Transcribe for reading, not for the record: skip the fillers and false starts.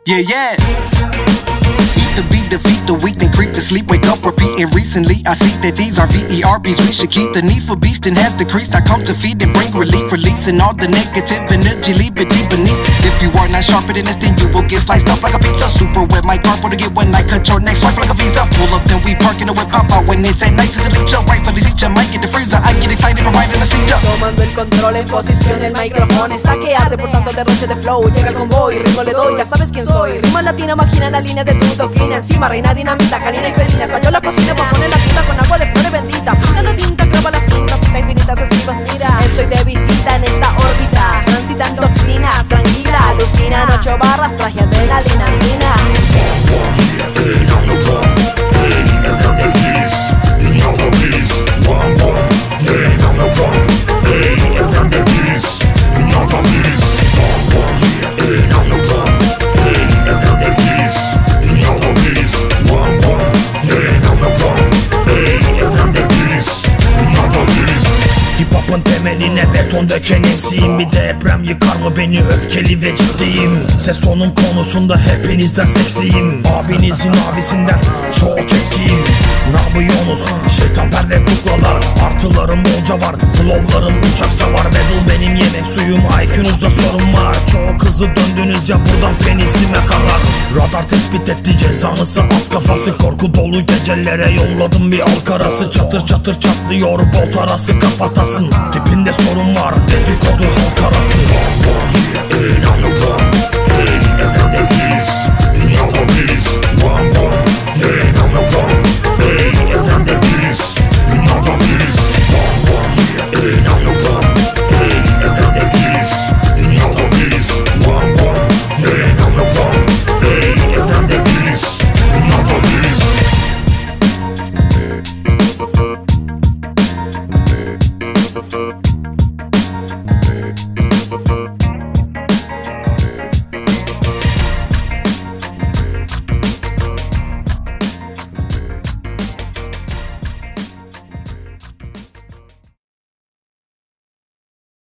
Yeah, yeah. Eat the beat, defeat the weak, then creep to sleep. Wake up, repeating recently. I see that these are VERBs. We should keep the need for beasting has decreased. I come to feed and bring relief, releasing all the negative energy, leave it deep beneath. If you are not sharper than this, then you will get sliced up like a pizza. Super wet, my carport to get when I cut your neck, swipe like a visa. Pull up, then we park in the whip, pop out when it's at night to delete ya. Rightfully seat ya, might get the freezer. I get excited providing a seizure. Tomando el control en posición, el micrófono está que arde por tanto derroche de flow. Llega el convoy, ritmo le doy, ya sabes quién soy. Rima latina, máquina, la línea de tu doctrina. Encima reina dinamita, canina y felina. Estalló la cocina por poner la tinta con agua de flores bendita. Pinta la tinta, graba la cinta, cinta infinitas escribas. Mira, estoy de visita en esta órbita, transitando toxinas, tranquila, alucina. 8 barras, traje adrenalina, mina. Hip-hop'un temeline beton döken MC'yim. Bir deprem yıkar mı beni, öfkeli ve ciddiyim. Ses tonum konusunda hepinizden seksiyim. Abinizin abisinden çok eskiyim. Ne yapıyorsunuz şeytan perde kuklalar? Artılarım bolca var, flowlarım uçak savar. Battle benim yemek suyum, IQ'nuzda sorun var. Çok hızlı döndünüz ya, buradan penisime karar. Radar tespit etti cezanızı, at kafası. Korku dolu gecelere yolladım bir alkarası. Çatır çatır çatlıyor bot arası, kafatasın. Tipinde sorun var, dedikodu halk arası. Thank you.